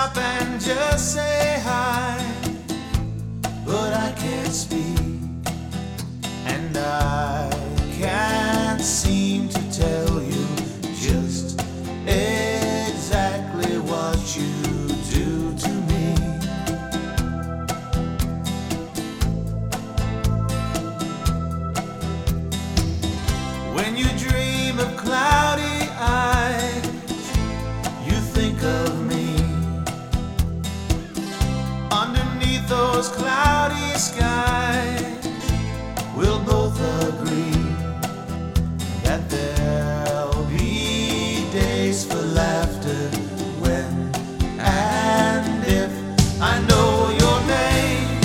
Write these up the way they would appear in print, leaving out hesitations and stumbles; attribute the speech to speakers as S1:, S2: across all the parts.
S1: stop and just say hi, but I can't speak, and I can't seem to tell you just exactly what you do to me. When you dream of cloudy eyes, you think of me. Underneath those cloudy skies, we'll both agree that there'll be days for laughter when and if I know your name.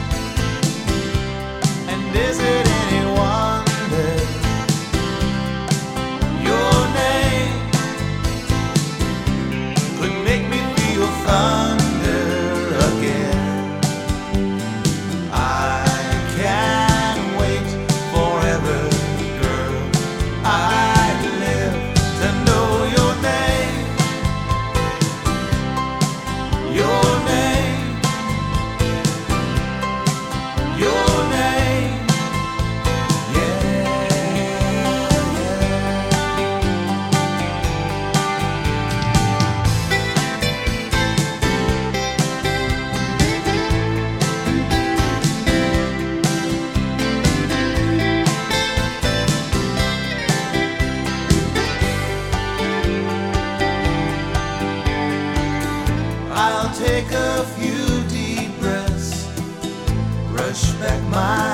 S1: And is it any wonder your name could make me feel thunder again? I can't wait forever, girl. I'd live to know your name. Your name. Your name. Yeah, yeah. I'll take a few deep breaths, brush back my